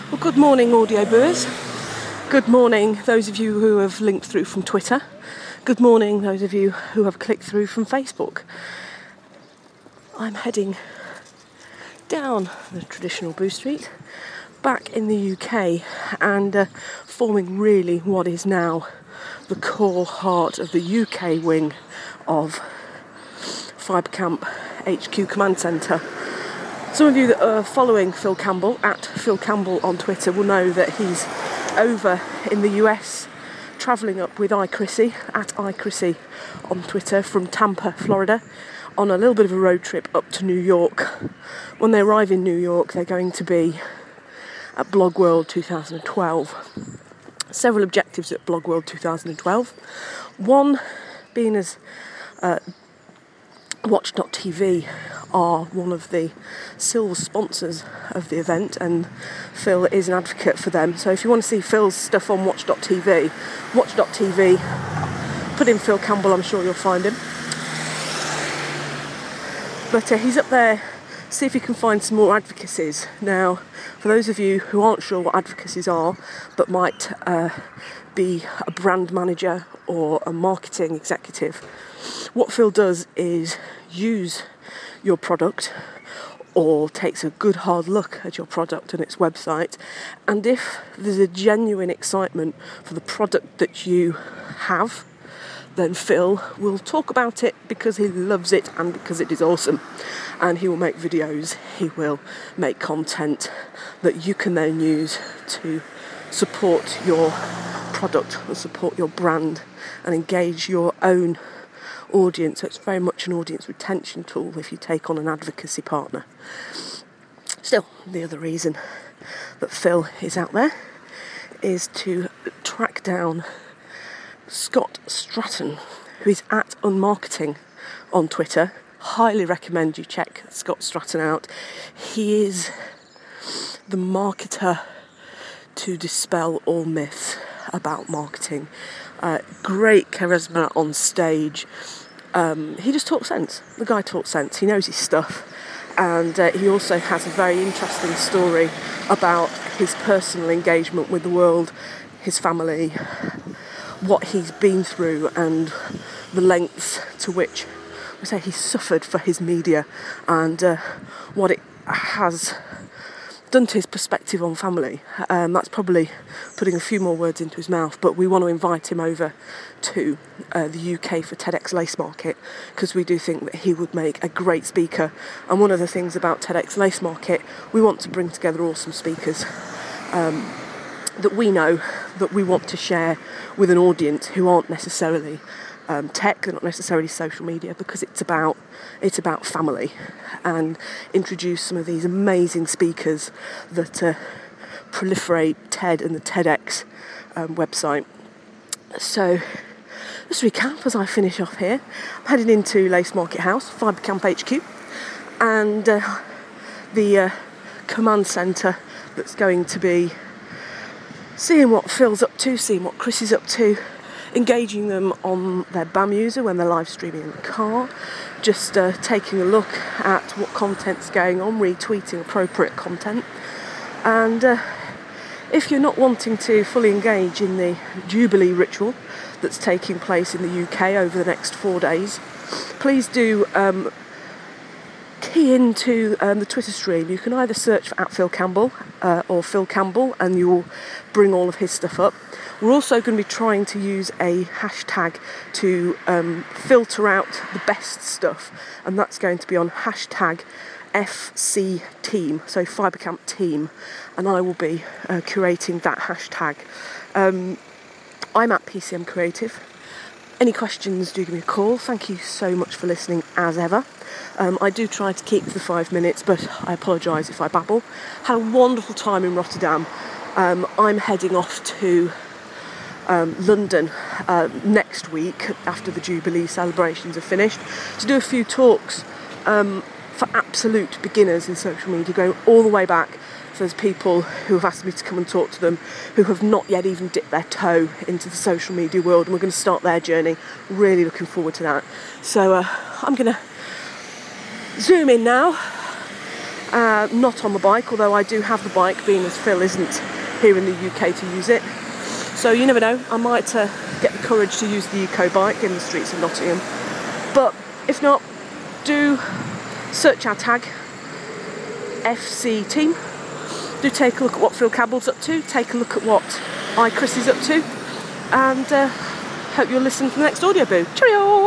Well, good morning, audio boers. Good morning, those of you who have linked through from Twitter. Good morning, those of you who have clicked through from Facebook. I'm heading down the traditional Boo Street, back in the UK, and forming really what is now the core heart of the UK wing of Fibercamp HQ Command Centre. Some of you that are following Phil Campbell, at Phil Campbell on Twitter, will know that he's over in the US, travelling up with iChrissy, at iChrissy on Twitter, from Tampa, Florida, on a little bit of a road trip up to New York. When they arrive in New York, they're going to be at Blog World 2012. Several objectives at Blog World 2012. One being as Watch.tv are one of the silver sponsors of the event, and Phil is an advocate for them. So if you want to see Phil's stuff on Watch.tv, put in Phil Campbell, I'm sure you'll find him. But he's up there, see if you can find some more advocacies. Now, for those of you who aren't sure what advocacies are, but might be a brand manager or a marketing executive, what Phil does is use your product, or takes a good hard look at your product and its website, and if there's a genuine excitement for the product that you have, then Phil will talk about it because he loves it and because it is awesome. And he will make videos, he will make content that you can then use to support your product and support your brand and engage your own audience. So it's very much an audience retention tool if you take on an advocacy partner. Still, the other reason that Phil is out there is to track down Scott Stratton, who is at Unmarketing on Twitter. Highly recommend you check Scott Stratton out. He is the marketer to dispel all myths about marketing. Great charisma on stage. He just talks sense. The guy talks sense. He knows his stuff. And he also has a very interesting story about his personal engagement with the world, his family, what he's been through, and the lengths to which we say he suffered for his media, and what it has done to his perspective on family. That's probably putting a few more words into his mouth, but we want to invite him over to the UK for TEDx Lace Market, because we do think that he would make a great speaker. And one of the things about TEDx Lace Market, we want to bring together awesome speakers that we know that we want to share with an audience who aren't necessarily tech, they're not necessarily social media, because it's about family, and introduce some of these amazing speakers that proliferate TED and the TEDx website. So just recap as I finish off here. I'm heading into Lace Market House, Fibercamp HQ, and the command centre that's going to be seeing what Phil's up to, seeing what Chris is up to, engaging them on their BAM user when they're live streaming in the car, just taking a look at what content's going on, retweeting appropriate content. And if you're not wanting to fully engage in the Jubilee ritual that's taking place in the UK over the next 4 days, please do key into the Twitter stream. You can either search for @PhilCampbell or Phil Campbell, and you will bring all of his stuff up. We're also going to be trying to use a hashtag to filter out the best stuff, and that's going to be on hashtag FCTeam, so Fibercamp Team, and I will be curating that hashtag. I'm at PCM Creative. Any questions, do give me a call. Thank you so much for listening as ever. I do try to keep to the 5 minutes, but I apologise if I babble. Had a wonderful time in Rotterdam. I'm heading off to London next week after the Jubilee celebrations are finished to do a few talks for absolute beginners in social media, going all the way back. So there's people who have asked me to come and talk to them who have not yet even dipped their toe into the social media world, and we're going to start their journey. Really looking forward to that. So I'm going to zoom in now not on the bike, although I do have the bike, being as Phil isn't here in the UK to use it. So you never know, I might get the courage to use the eco bike in the streets of Nottingham. But if not, do search our tag, FC Team. Do take a look at what Phil Cabell's up to, take a look at what Chris is up to, and hope you'll listen to the next audio boo. Cheerio!